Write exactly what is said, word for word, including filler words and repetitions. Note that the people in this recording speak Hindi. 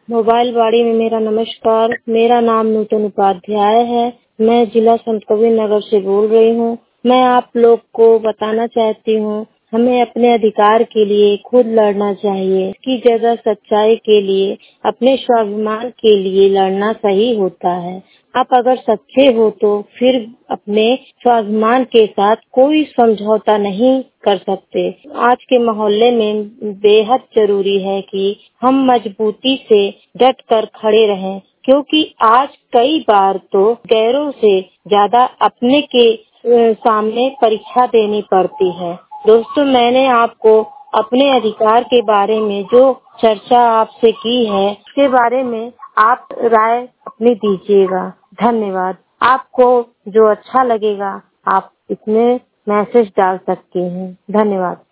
मोबाइल वाड़ी में मेरा नमस्कार। मेरा नाम नूतन उपाध्याय है। मैं जिला संत कबीर नगर से बोल रही हूँ। मैं आप लोग को बताना चाहती हूँ, हमें अपने अधिकार के लिए खुद लड़ना चाहिए। इसकी जगह सच्चाई के लिए, अपने स्वाभिमान के लिए लड़ना सही होता है। आप अगर सच्चे हो तो फिर अपने स्वाभिमान के साथ कोई समझौता नहीं कर सकते। आज के मोहल्ले में बेहद जरूरी है कि हम मजबूती से डट कर खड़े रहें, क्योंकि आज कई बार तो गैरों से ज्यादा अपने के सामने परीक्षा देनी पड़ती है। दोस्तों, मैंने आपको अपने अधिकार के बारे में जो चर्चा आपसे की है, उसके बारे में आप राय अपनी दीजिएगा। धन्यवाद। आपको जो अच्छा लगेगा आप इसमें मैसेज डाल सकते हैं। धन्यवाद।